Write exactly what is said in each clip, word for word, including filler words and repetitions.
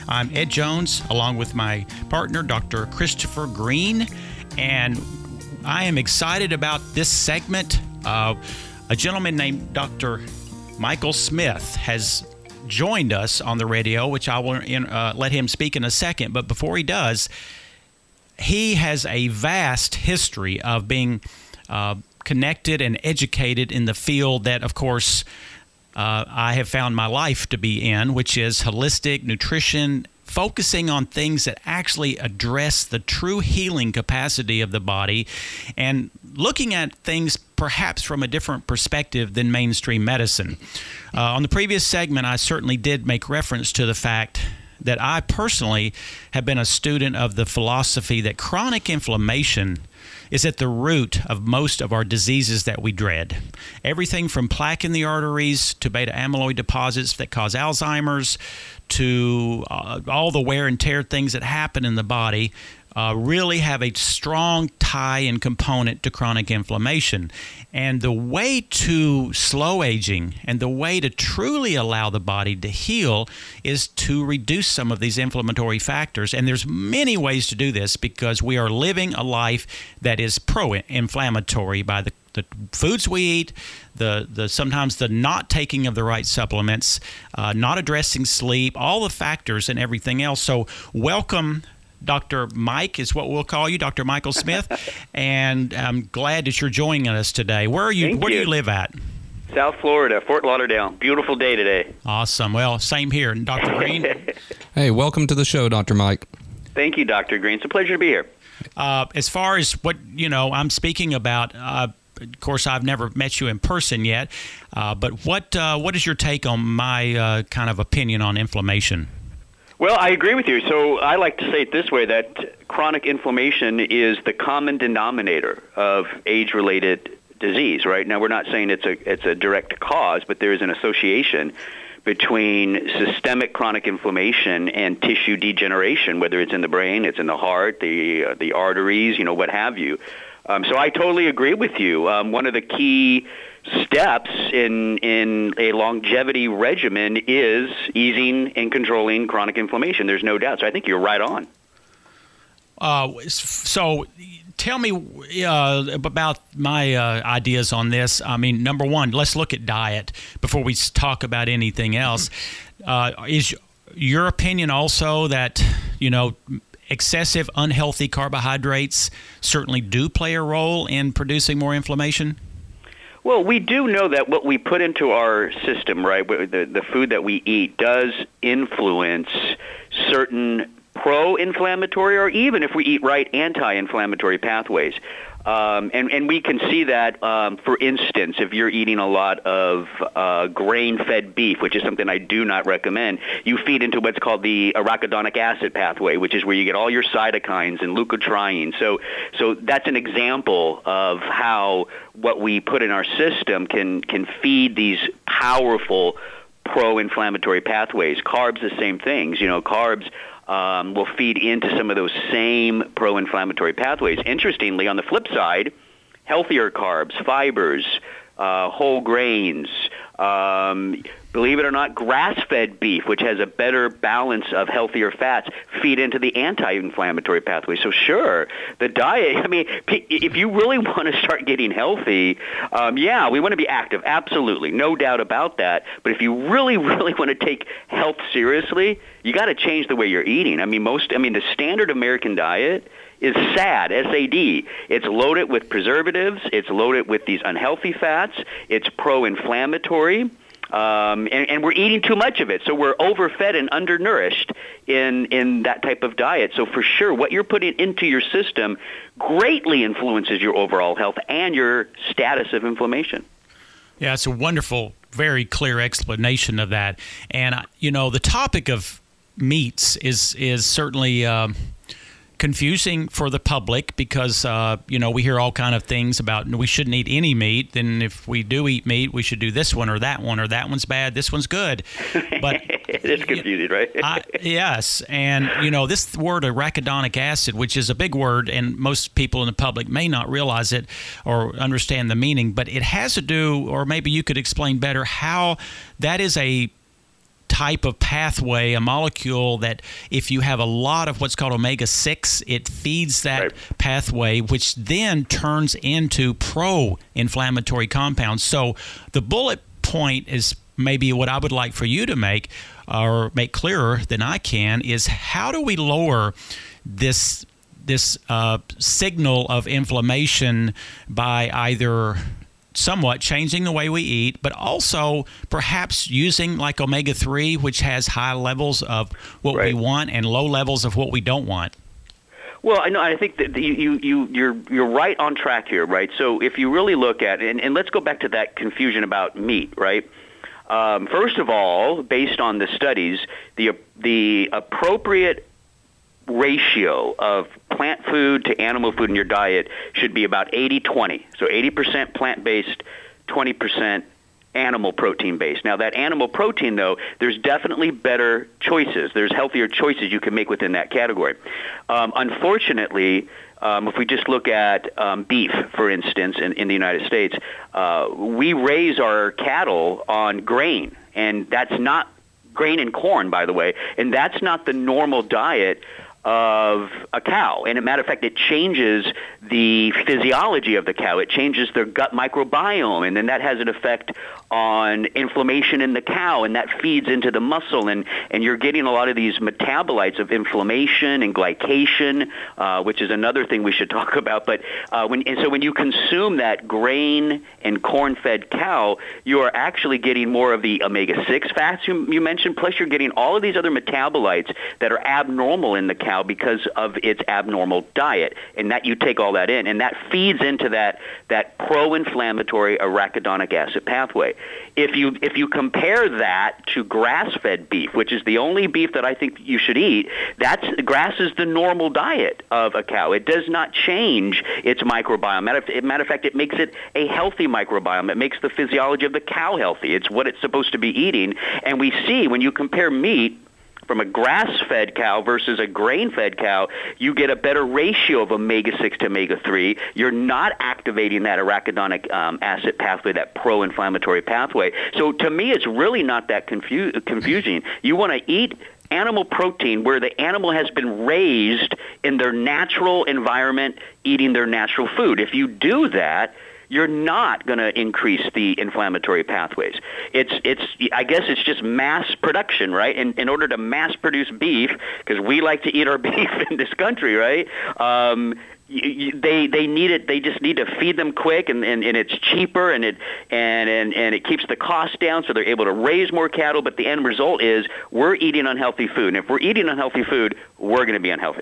I'm Ed Jones, along with my partner, Doctor Christopher Green, and I am excited about this segment. Uh, a gentleman named Doctor Michael Smith has joined us on the radio, which I will uh, let him speak in a second. But before he does, he has a vast history of being uh, connected and educated in the field that, of course, uh, I have found my life to be in, which is holistic nutrition, focusing on things that actually address the true healing capacity of the body and looking at things perhaps from a different perspective than mainstream medicine. Uh, on the previous segment, I certainly did make reference to the fact that I personally have been a student of the philosophy that chronic inflammation is at the root of most of our diseases that we dread. Everything from plaque in the arteries to beta amyloid deposits that cause Alzheimer's to uh, all the wear and tear things that happen in the body uh, really have a strong tie and component to chronic inflammation. And the way to slow aging and the way to truly allow the body to heal is to reduce some of these inflammatory factors. And there's many ways to do this because we are living a life that is pro-inflammatory by the the foods we eat, the the sometimes the not taking of the right supplements, uh, not addressing sleep, all the factors and everything else. So welcome, Doctor Mike is what we'll call you, Doctor Michael Smith, and I'm glad that you're joining us today. Where are you? Thank where you. do you live at? South Florida, Fort Lauderdale. Beautiful day today. Awesome. Well, same here. And Doctor Green? Hey, welcome to the show, Doctor Mike. Thank you, Doctor Green. It's a pleasure to be here. Uh, as far as what, you know, I'm speaking about, uh, of course, I've never met you in person yet, uh, but what uh, what is your take on my uh, kind of opinion on inflammation? Well, I agree with you. So I like to say it this way, that chronic inflammation is the common denominator of age-related disease, right? Now, we're not saying it's a it's a direct cause, but there is an association between systemic chronic inflammation and tissue degeneration, whether it's in the brain, it's in the heart, the uh, the arteries, you know, what have you. Um, so I totally agree with you. Um, one of the key steps in in a longevity regimen is easing and controlling chronic inflammation. There's no doubt. So I think you're right on. Uh, so tell me uh, about my uh, ideas on this. I mean, number one, let's look at diet before we talk about anything else. Uh, is your opinion also that, you know, excessive unhealthy carbohydrates certainly do play a role in producing more inflammation? Well, we do know that what we put into our system, right, the, the food that we eat, does influence certain pro-inflammatory or even, if we eat right, anti-inflammatory pathways. Um, and, and we can see that, um, for instance, if you're eating a lot of uh, grain-fed beef, which is something I do not recommend, you feed into what's called the arachidonic acid pathway, which is where you get all your cytokines and leukotrienes. So, so that's an example of how what we put in our system can can feed these powerful pro-inflammatory pathways. Carbs, the same things. You know, carbs Um, will feed into some of those same pro-inflammatory pathways. Interestingly, on the flip side, healthier carbs, fibers, uh, whole grains, um, believe it or not, grass-fed beef, which has a better balance of healthier fats, feed into the anti-inflammatory pathway. So sure, the diet, I mean, if you really want to start getting healthy, um, yeah, we want to be active, absolutely, no doubt about that. But if you really, really want to take health seriously, you got to change the way you're eating. I mean, most, I mean, the standard American diet is SAD, S A D. It's loaded with preservatives. It's loaded with these unhealthy fats. It's pro-inflammatory. Um, and, and we're eating too much of it. So we're overfed and undernourished in, in that type of diet. So for sure, what you're putting into your system greatly influences your overall health and your status of inflammation. Yeah, it's a wonderful, very clear explanation of that. And, you know, the topic of meats is, is certainly Um, confusing for the public because, uh, you know, we hear all kind of things about we shouldn't eat any meat. Then if we do eat meat, we should do this one or that one, or that one's bad, this one's good. But it is confusing, right? I, yes. And, you know, this word arachidonic acid, which is a big word, and most people in the public may not realize it or understand the meaning, but it has to do, or maybe you could explain better how that is a type of pathway, a molecule that if you have a lot of what's called omega six, it feeds that right. pathway, which then turns into pro-inflammatory compounds. So the bullet point is maybe what I would like for you to make or make clearer than I can is how do we lower this this uh, signal of inflammation by either somewhat changing the way we eat, but also perhaps using like omega three, which has high levels of what right. we want and low levels of what we don't want. Well, I know. I think that you, you, you, you're you're right on track here, right? So if you really look at it, and, and let's go back to that confusion about meat, right? Um, first of all, based on the studies, the the appropriate ratio of plant food to animal food in your diet should be about eighty twenty. So eighty percent plant-based, twenty percent animal protein-based. Now, that animal protein, though, there's definitely better choices. There's healthier choices you can make within that category. Um, unfortunately, um, if we just look at um, beef, for instance, in, in the United States, uh, we raise our cattle on grain, and that's not grain and corn, by the way, and that's not the normal diet of a cow. And as a matter of fact, it changes the physiology of the cow. It changes their gut microbiome, and then that has an effect on inflammation in the cow, and that feeds into the muscle, and, and you're getting a lot of these metabolites of inflammation and glycation, uh, which is another thing we should talk about. But uh, when and so when you consume that grain and corn-fed cow, you are actually getting more of the omega six fats you, you mentioned, plus you're getting all of these other metabolites that are abnormal in the cow because of its abnormal diet, and that you take all that in, and that feeds into that that pro-inflammatory arachidonic acid pathway. If you if you compare that to grass-fed beef, which is the only beef that I think you should eat, that's grass is the normal diet of a cow. It does not change its microbiome. Matter of, matter of fact, it makes it a healthy microbiome. It makes the physiology of the cow healthy. It's what it's supposed to be eating, and we see when you compare meat from a grass-fed cow versus a grain-fed cow, you get a better ratio of omega six to omega three. You're not activating that arachidonic um, acid pathway, that pro-inflammatory pathway. So to me, it's really not that confu- confusing. You want to eat animal protein where the animal has been raised in their natural environment, eating their natural food. If you do that, you're not going to increase the inflammatory pathways. It's, it's. I guess it's just mass production, right? In, in order to mass produce beef, because we like to eat our beef in this country, right? Um, you, you, they they need it. They just need to feed them quick, and, and, and it's cheaper, and it and, and and it keeps the cost down, so they're able to raise more cattle. But the end result is we're eating unhealthy food, and if we're eating unhealthy food, we're going to be unhealthy.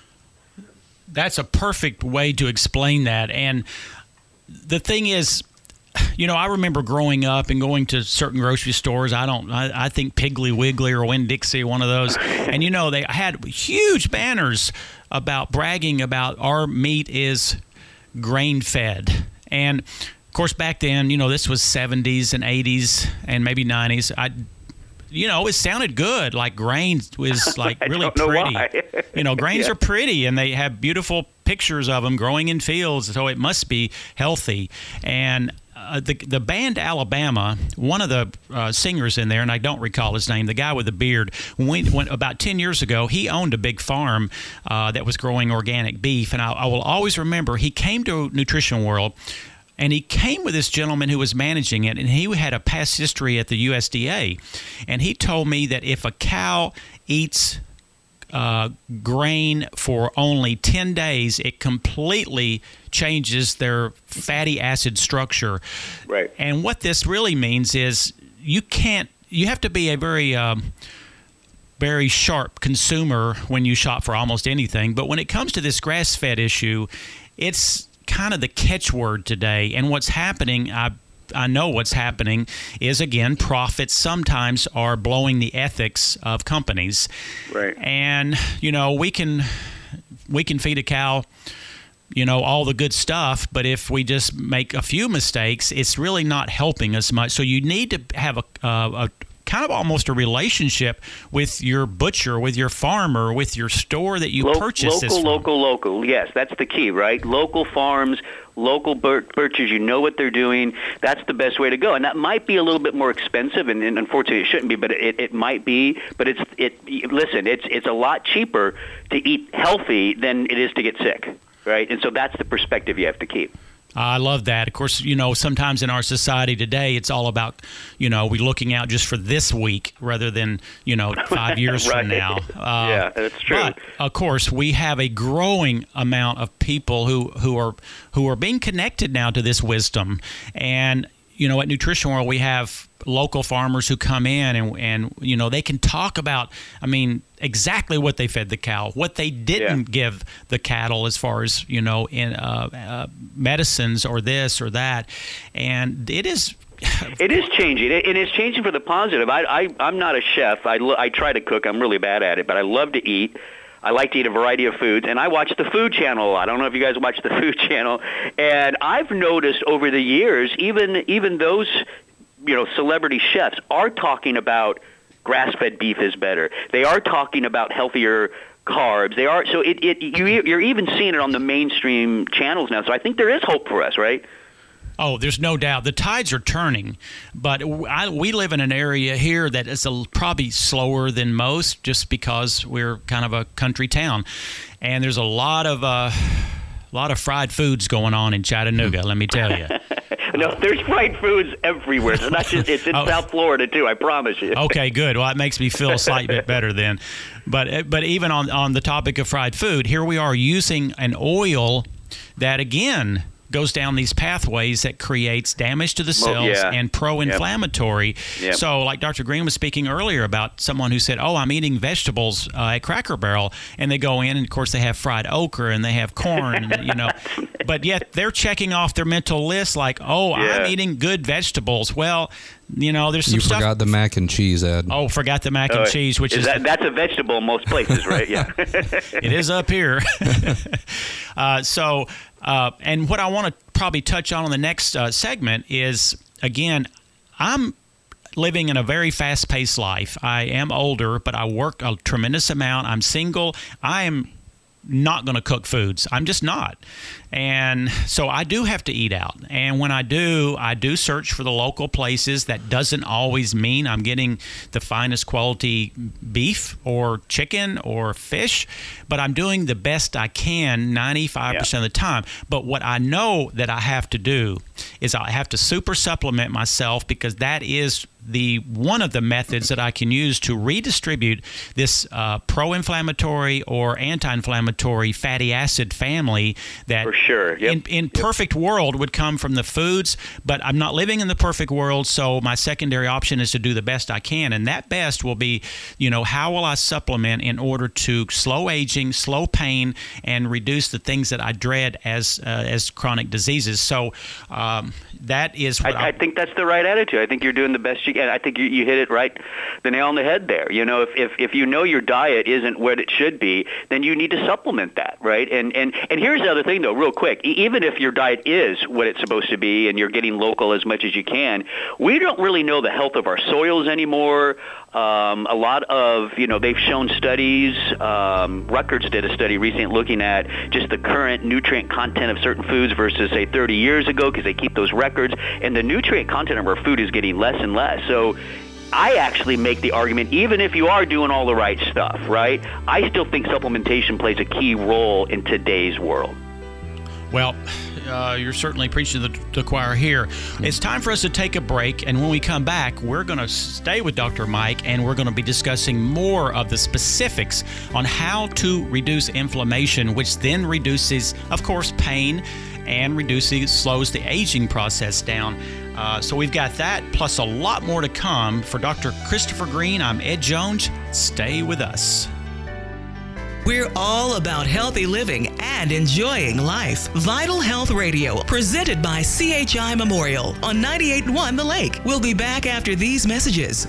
That's a perfect way to explain that, and the thing is, you know, I remember growing up and going to certain grocery stores. I don't, I, I think Piggly Wiggly or Winn-Dixie, one of those. And, you know, they had huge banners about bragging about our meat is grain-fed. And, of course, back then, you know, this was seventies and eighties and maybe nineties. I You know, it sounded good. Like grain was like really pretty. Know you know, grains yeah. are pretty, and they have beautiful pictures of them growing in fields, so it must be healthy. And uh, the the band Alabama, one of the uh, singers in there, and I don't recall his name, the guy with the beard, when we went about ten years ago, he owned a big farm uh, that was growing organic beef, and I, I will always remember he came to Nutrition World. And he came with this gentleman who was managing it, and he had a past history at the U S D A. And he told me that if a cow eats uh, grain for only ten days, it completely changes their fatty acid structure. Right. And what this really means is you can't, you have to be a very... Um, very sharp consumer when you shop for almost anything. But when it comes to this grass-fed issue, it's kind of the catchword today. And what's happening, I I know what's happening, is, again, profits sometimes are blowing the ethics of companies. Right. And, you know, we can we can feed a cow, you know, all the good stuff, but if we just make a few mistakes, it's really not helping us much. So you need to have a, uh, a kind of almost a relationship with your butcher, with your farmer, with your store that you Lo- purchase local, this from. Local, local, local. Yes, that's the key, right? Local farms, local bur- butchers, you know what they're doing. That's the best way to go. And that might be a little bit more expensive, and, and unfortunately it shouldn't be, but it, it might be. But it's it. Listen, it's it's a lot cheaper to eat healthy than it is to get sick, right? And so that's the perspective you have to keep. I love that. Of course, you know, sometimes in our society today, it's all about, you know, we looking out just for this week rather than, you know, five years right. from now. Uh, yeah, that's true. But of course, we have a growing amount of people who, who are who are being connected now to this wisdom. And, you know, at Nutrition World, we have local farmers who come in and, and you know, they can talk about, I mean, exactly what they fed the cow, what they didn't yeah. give the cattle as far as, you know, in uh, uh, medicines or this or that. And it is... It is changing, and it's changing for the positive. I, I, I'm not a chef. I, lo- I try to cook. I'm really bad at it, but I love to eat. I like to eat a variety of foods, and I watch the Food Channel. I don't know if you guys watch the Food Channel. And I've noticed over the years, even even those, you know, celebrity chefs are talking about grass-fed beef is better. They are talking about healthier carbs. They are so it, it you you're even seeing it on the mainstream channels now. So I think there is hope for us, right? Oh, there's no doubt. The tides are turning, but I, we live in an area here that is a, probably slower than most just because we're kind of a country town. And there's a lot of uh, lot of fried foods going on in Chattanooga, let me tell you. No, there's fried foods everywhere. It's not just it's in oh. South Florida too, I promise you. Okay, good. Well, that makes me feel a slight bit better then. But but even on, on the topic of fried food, here we are using an oil that, again, goes down these pathways that creates damage to the cells well, yeah. and pro-inflammatory. Yep. So like Doctor Green was speaking earlier about someone who said, oh, I'm eating vegetables uh, at Cracker Barrel, and they go in and, of course, they have fried okra and they have corn, and, you know, but yet they're checking off their mental list like, oh, yeah. I'm eating good vegetables. Well, you know, there's some you stuff. You forgot the mac and cheese, Ed. Oh, forgot the mac and uh, cheese, which is... is that, that's a vegetable in most places, right? Yeah. It is up here. uh, so... Uh, and what I want to probably touch on in the next uh, segment is, again, I'm living in a very fast-paced life. I am older, but I work a tremendous amount. I'm single. I am not going to cook foods. I'm just not. And so I do have to eat out. And when I do, I do search for the local places. That doesn't always mean I'm getting the finest quality beef or chicken or fish, but I'm doing the best I can ninety-five percent yeah. of the time. But what I know that I have to do is I have to super supplement myself, because that is the one of the methods that I can use to redistribute this uh, pro-inflammatory or anti-inflammatory fatty acid family that For sure. Yep. in, in yep. perfect world would come from the foods, but I'm not living in the perfect world, so my secondary option is to do the best I can, and that best will be, you know, how will I supplement in order to slow aging, slow pain, and reduce the things that I dread as uh, as chronic diseases. So um, that is what I, I think that's the right attitude. I think you're doing the best you can. I think you, you hit it right, the nail on the head there. You know, if, if if you know your diet isn't what it should be, then you need to supplement that, right? And and and here's the other thing, though, real quick. Even if your diet is what it's supposed to be and you're getting local as much as you can, we don't really know the health of our soils anymore. Um, a lot of, you know, they've shown studies. Um, Rutgers did a study recently looking at just the current nutrient content of certain foods versus, say, thirty years ago, because they keep those records. And the nutrient content of our food is getting less and less. So I actually make the argument, even if you are doing all the right stuff, right, I still think supplementation plays a key role in today's world. Well, uh, you're certainly preaching to the, the choir here. It's time for us to take a break, and when we come back, we're going to stay with Doctor Mike, and we're going to be discussing more of the specifics on how to reduce inflammation, which then reduces, of course, pain, and reduces, slows the aging process down. Uh, so we've got that, plus a lot more to come. For Doctor Christopher Green, I'm Ed Jones. Stay with us. We're all about healthy living and enjoying life. Vital Health Radio, presented by C H I Memorial on ninety-eight point one The Lake. We'll be back after these messages.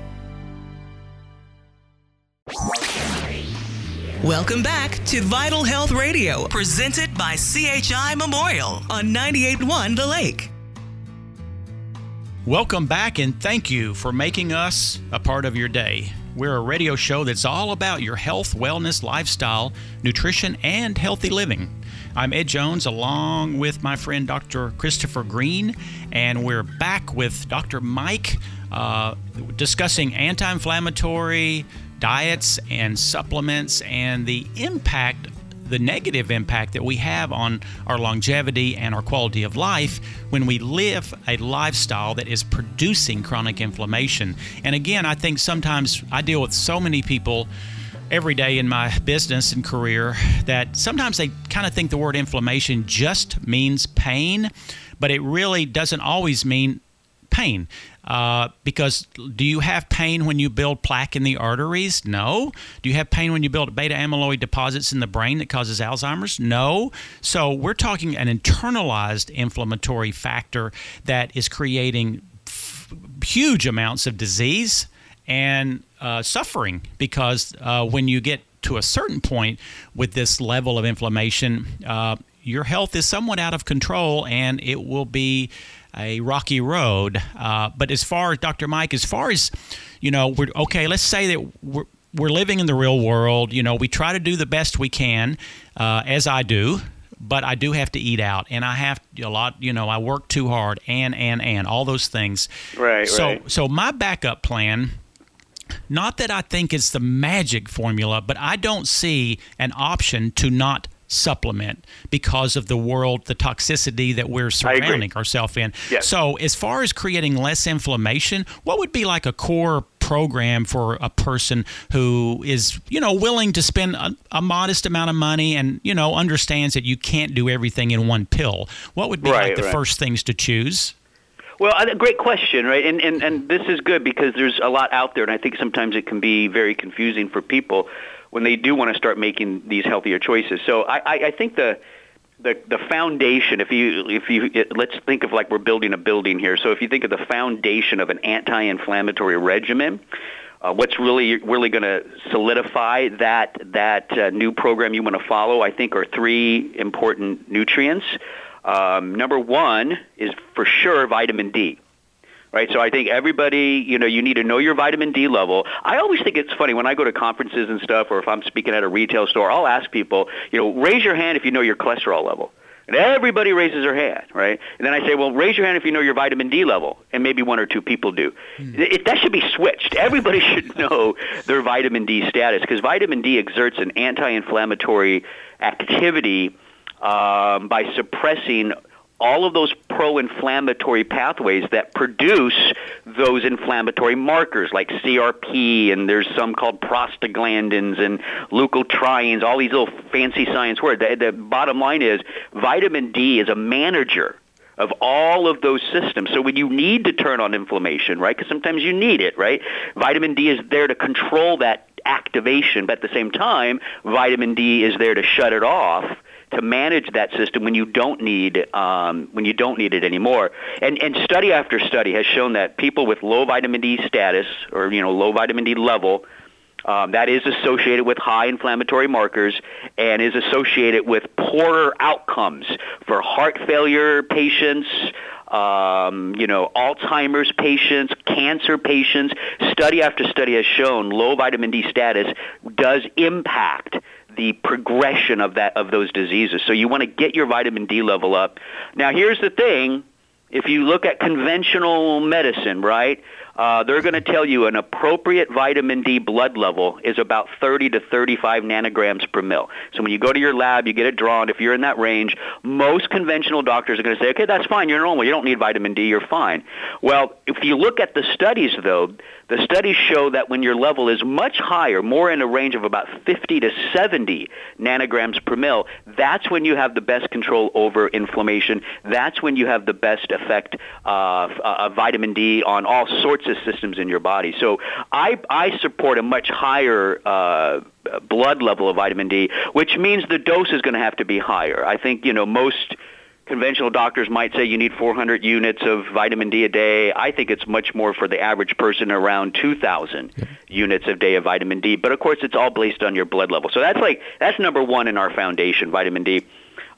Welcome back to Vital Health Radio, presented by C H I Memorial on ninety-eight point one The Lake. Welcome back, and thank you for making us a part of your day. We're a radio show that's all about your health, wellness, lifestyle, nutrition, and healthy living. I'm Ed Jones, along with my friend Doctor Christopher Green, and we're back with Doctor Mike uh, discussing anti-inflammatory diets and supplements and the impact, the negative impact that we have on our longevity and our quality of life when we live a lifestyle that is producing chronic inflammation. And again, I think sometimes I deal with so many people every day in my business and career that sometimes they kind of think the word inflammation just means pain, but it really doesn't always mean pain. Uh, because do you have pain when you build plaque in the arteries? No. Do you have pain when you build beta amyloid deposits in the brain that causes Alzheimer's? No. So we're talking an internalized inflammatory factor that is creating f- huge amounts of disease and uh, suffering, because uh, when you get to a certain point with this level of inflammation, uh, your health is somewhat out of control, and it will be a rocky road. Uh, but as far as Doctor Mike, as far as, you know, we're okay, let's say that we're, we're living in the real world. You know, we try to do the best we can, uh, as I do, but I do have to eat out, and I have a lot, you know, I work too hard and, and, and all those things. Right, so, right. So my backup plan, not that I think it's the magic formula, but I don't see an option to not supplement because of the world, the toxicity that we're surrounding ourselves in. Yes. So as far as creating less inflammation, what would be like a core program for a person who is, you know, willing to spend a, a modest amount of money and, you know, understands that you can't do everything in one pill? What would be right, like the right. first things to choose? Well, a great question, right? And, and and this is good because there's a lot out there, and I think sometimes it can be very confusing for people when they do want to start making these healthier choices. So I, I, I think the, the the foundation, if you if you it, let's think of like we're building a building here. So if you think of the foundation of an anti-inflammatory regimen, uh, what's really really going to solidify that that uh, new program you want to follow, I think, are three important nutrients. Um, number one is for sure vitamin D. Right, so I think everybody, you know, you need to know your vitamin D level. I always think it's funny when I go to conferences and stuff, or if I'm speaking at a retail store, I'll ask people, you know, raise your hand if you know your cholesterol level. And everybody raises their hand, right? And then I say, well, raise your hand if you know your vitamin D level. And maybe one or two people do. Mm. It, that should be switched. Everybody should know their vitamin D status, because vitamin D exerts an anti-inflammatory activity um, by suppressing all of those pro-inflammatory pathways that produce those inflammatory markers like C R P, and there's some called prostaglandins and leukotrienes, all these little fancy science words. The, the bottom line is vitamin D is a manager of all of those systems. So when you need to turn on inflammation, right, because sometimes you need it, right, vitamin D is there to control that activation, but at the same time, vitamin D is there to shut it off, to manage that system when you don't need um, when you don't need it anymore. And and study after study has shown that people with low vitamin D status, or you know low vitamin D level, um, that is associated with high inflammatory markers and is associated with poorer outcomes for heart failure patients, um, you know, Alzheimer's patients, cancer patients. Study after study has shown low vitamin D status does impact the progression of that of those diseases. So you want to get your vitamin D level up. Now, here's the thing. If you look at conventional medicine, right, uh, they're going to tell you an appropriate vitamin D blood level is about thirty to thirty-five nanograms per mil. So when you go to your lab, you get it drawn. If you're in that range, most conventional doctors are going to say, okay, that's fine. You're normal. You don't need vitamin D. You're fine. Well, if you look at the studies, though, the studies show that when your level is much higher, more in a range of about fifty to seventy nanograms per mil, that's when you have the best control over inflammation. That's when you have the best effect of uh, vitamin D on all sorts of systems in your body. So I, I support a much higher uh, blood level of vitamin D, which means the dose is going to have to be higher. I think, you know, most conventional doctors might say you need four hundred units of vitamin D a day. I think it's much more for the average person, around two thousand yep. units a day of vitamin D. But, of course, it's all based on your blood level. So that's like that's number one in our foundation, vitamin D.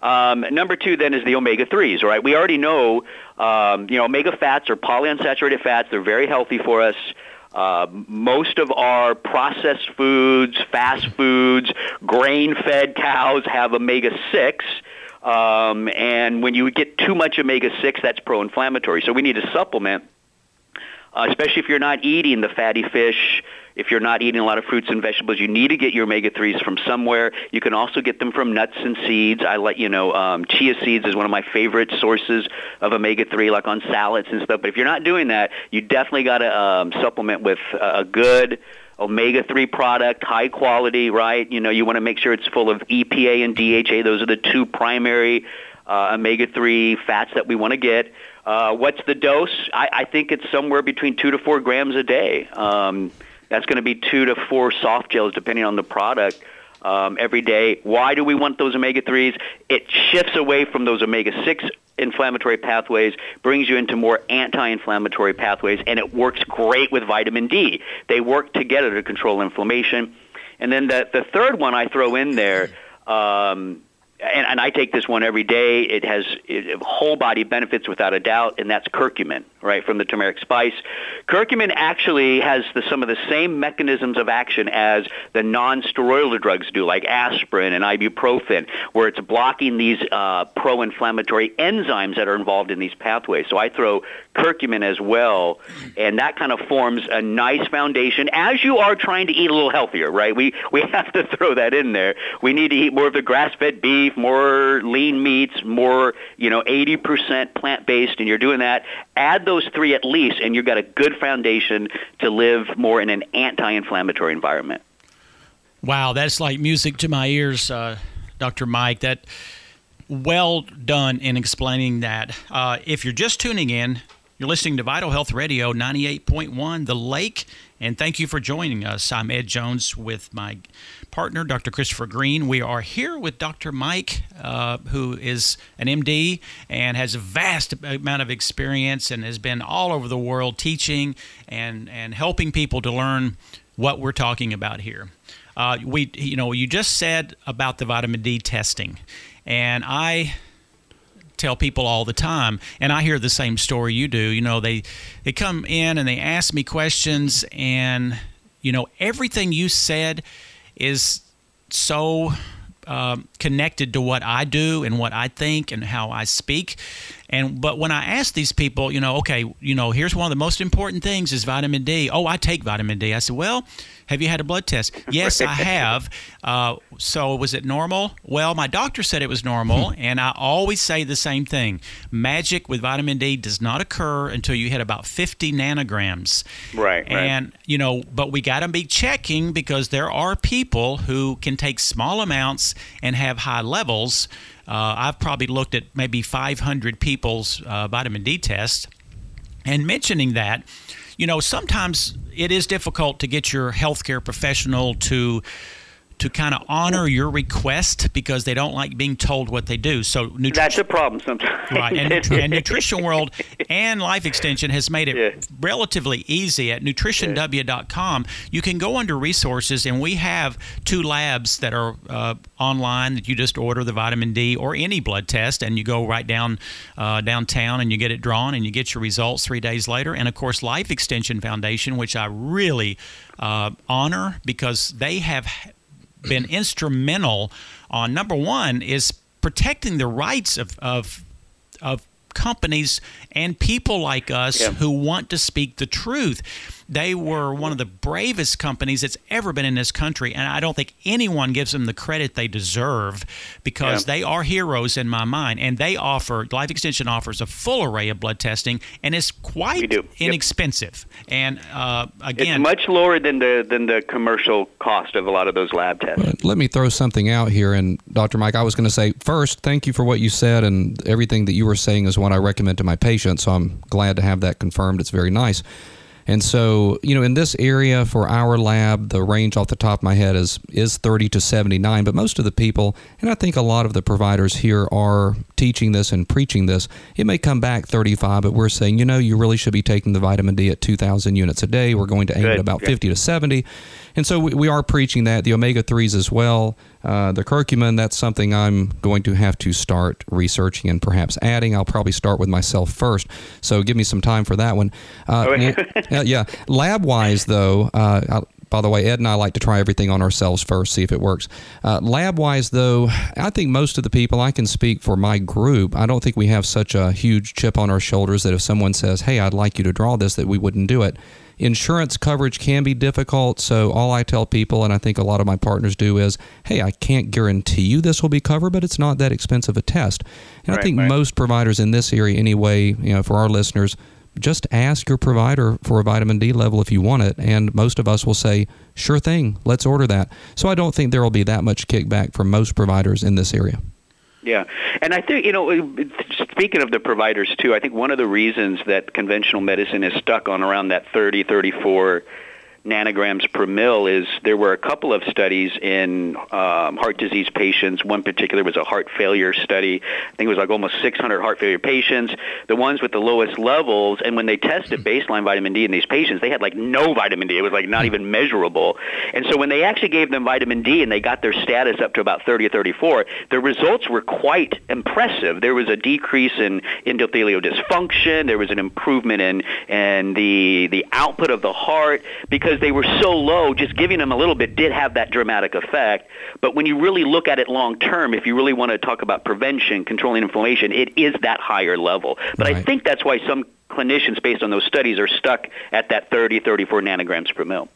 Um, number two then is the omega threes, right? We already know, um, you know, omega fats are polyunsaturated fats. They're very healthy for us. Uh, most of our processed foods, fast foods, grain-fed cows have omega six. Um, and when you get too much omega six, that's pro-inflammatory. So we need to supplement, uh, especially if you're not eating the fatty fish, if you're not eating a lot of fruits and vegetables. You need to get your omega threes from somewhere. You can also get them from nuts and seeds. I let you know, um, chia seeds is one of my favorite sources of omega three, like on salads and stuff. But if you're not doing that, you definitely got to um, supplement with a good omega three product, high quality, right? You know, you want to make sure it's full of E P A and D H A. Those are the two primary uh, omega three fats that we want to get. Uh, what's the dose? I, I think it's somewhere between two to four grams a day. Um, that's going to be two to four soft gels, depending on the product, um, every day. Why do we want those omega threes? It shifts away from those omega six inflammatory pathways, brings you into more anti-inflammatory pathways, and it works great with vitamin D. They work together to control inflammation. And then the, the third one I throw in there, um, and, and I take this one every day. It has it, whole body benefits without a doubt, and that's curcumin, right, from the turmeric spice. Curcumin actually has the, some of the same mechanisms of action as the non-steroidal drugs do, like aspirin and ibuprofen, where it's blocking these uh, pro-inflammatory enzymes that are involved in these pathways. So I throw curcumin as well, and that kind of forms a nice foundation as you are trying to eat a little healthier, right? We we have to throw that in there. We need to eat more of the grass-fed beef, more lean meats, more, you know, eighty percent plant-based, and you're doing that. Add those three at least, and you've got a good foundation to live more in an anti-inflammatory environment. Wow, that's like music to my ears, uh, Doctor Mike. That well done in explaining that. Uh, if you're just tuning in, you're listening to Vital Health Radio ninety-eight point one, The Lake, and thank you for joining us. I'm Ed Jones with my partner, Doctor Christopher Green. We are here with Doctor Mike, uh, who is an M D and has a vast amount of experience and has been all over the world teaching and, and helping people to learn what we're talking about here. Uh, we, you know, you just said about the vitamin D testing, and I tell people all the time, and I hear the same story you do. You know, they they come in and they ask me questions, and you know, everything you said is so um, connected to what I do and what I think and how I speak. And but when I ask these people, you know, okay, you know, here's one of the most important things is vitamin D. Oh, I take vitamin D. I said, well, have you had a blood test? Yes, I have. Uh, so was it normal? Well, my doctor said it was normal, and I always say the same thing. Magic with vitamin D does not occur until you hit about fifty nanograms. Right, right. And, you know, but we got to be checking because there are people who can take small amounts and have high levels. Uh, I've probably looked at maybe five hundred people's uh, vitamin D tests. And mentioning that, you know, sometimes it is difficult to get your healthcare professional to to kind of honor your request because they don't like being told what they do. So nutri- That's a problem sometimes. Right, and, and Nutrition World and Life Extension has made it yeah. relatively easy. At nutrition w dot com, you can go under resources, and we have two labs that are uh, online that you just order the vitamin D or any blood test, and you go right down uh, downtown and you get it drawn, and you get your results three days later. And, of course, Life Extension Foundation, which I really uh, honor because they have been instrumental on, number one, is protecting the rights of of, of companies and people like us yeah. who want to speak the truth. They were one of the bravest companies that's ever been in this country, and I don't think anyone gives them the credit they deserve because yeah. they are heroes in my mind. And they offer, Life Extension offers a full array of blood testing, and it's quite inexpensive. Yep. And uh, again, it's much lower than the than the commercial cost of a lot of those lab tests. But let me throw something out here, and Doctor Mike, I was going to say first, thank you for what you said, and everything that you were saying is what I recommend to my patients. So I'm glad to have that confirmed. It's very nice. And so, you know, in this area for our lab, the range off the top of my head is is thirty to seventy-nine. But most of the people, and I think a lot of the providers here are teaching this and preaching this, it may come back thirty-five, but we're saying, you know, you really should be taking the vitamin D at two thousand units a day. We're going to aim Good. at about Good. fifty to seventy. And so we, we are preaching that. The omega threes as well. Uh, the curcumin, that's something I'm going to have to start researching and perhaps adding. I'll probably start with myself first, so give me some time for that one. Uh, well, yeah, lab-wise, though, uh, I'll, by the way, Ed and I like to try everything on ourselves first, see if it works. Uh, lab-wise, though, I think most of the people, I can speak for my group, I don't think we have such a huge chip on our shoulders that if someone says, hey, I'd like you to draw this, that we wouldn't do it. Insurance coverage can be difficult, so all I tell people, and I think a lot of my partners do, is, hey, I can't guarantee you this will be covered, but it's not that expensive a test. And right, I think right. most providers in this area anyway, you know, for our listeners, just ask your provider for a vitamin D level if you want it, and most of us will say, sure thing, let's order that. So I don't think there will be that much kickback from most providers in this area. Yeah, and I think, you know, speaking of the providers, too, I think one of the reasons that conventional medicine is stuck on around that thirty, thirty-four nanograms per mil is there were a couple of studies in um, heart disease patients. One particular was a heart failure study. I think it was like almost six hundred heart failure patients. The ones with the lowest levels, and when they tested baseline vitamin D in these patients, they had like no vitamin D. It was like not even measurable. And so when they actually gave them vitamin D and they got their status up to about thirty or thirty-four, the results were quite impressive. There was a decrease in endothelial dysfunction. There was an improvement in, in the, the output of the heart because they were so low, just giving them a little bit did have that dramatic effect. But when you really look at it long term, if you really want to talk about prevention, controlling inflammation, it is that higher level. But right. I think that's why some clinicians, based on those studies, are stuck at that thirty, thirty-four nanograms per mil.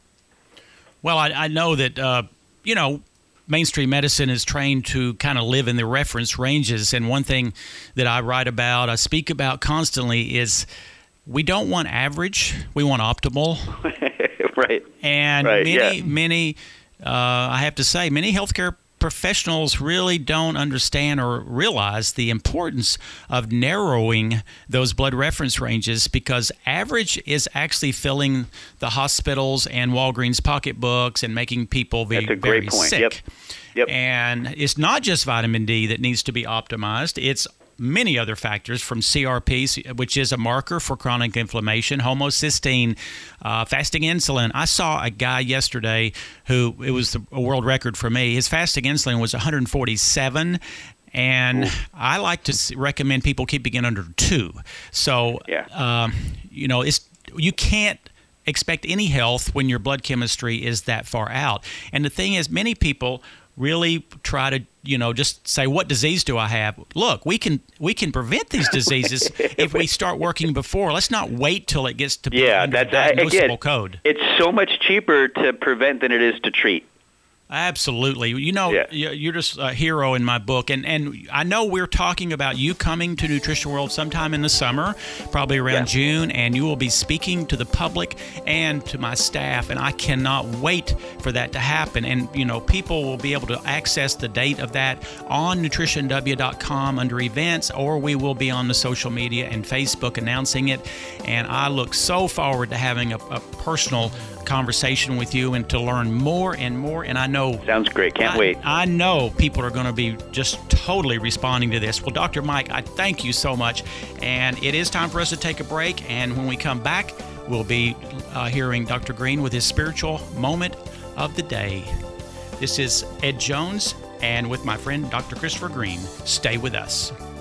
Well, I, I know that, uh, you know, mainstream medicine is trained to kind of live in the reference ranges. And one thing that I write about, I speak about constantly is we don't want average, we want optimal. Right. And right. many, yeah. many, uh, I have to say, many healthcare professionals really don't understand or realize the importance of narrowing those blood reference ranges, because average is actually filling the hospitals and Walgreens pocketbooks and making people very, That's a great very point. sick. Yep. Yep. And it's not just vitamin D that needs to be optimized. It's many other factors, from C R P, which is a marker for chronic inflammation, homocysteine, uh, fasting insulin. I saw a guy yesterday who, it was a world record for me. His fasting insulin was one hundred forty-seven, and Ooh. I like to recommend people keeping it under two. So, yeah. um, you know, it's you can't expect any health when your blood chemistry is that far out. And the thing is, many people really try to, you know, just say, what disease do I have? Look, we can we can prevent these diseases if we start working before. Let's not wait till it gets to be yeah, under that's, diagnosable again, code. It's so much cheaper to prevent than it is to treat. Absolutely. You know, yeah. you're just a hero in my book. And and I know we're talking about you coming to Nutrition World sometime in the summer, probably around yeah. June, and you will be speaking to the public and to my staff. And I cannot wait for that to happen. And, you know, people will be able to access the date of that on nutrition w dot com under events, or we will be on the social media and Facebook announcing it. And I look so forward to having a, a personal conversation with you and to learn more and more. And I know sounds great. Can't I, wait. I know people are going to be just totally responding to this. Well, Doctor Mike, I thank you so much. And it is time for us to take a break. And when we come back, we'll be uh, hearing Doctor Green with his spiritual moment of the day. This is Ed Jones, and with my friend Doctor Christopher Green. Stay with us.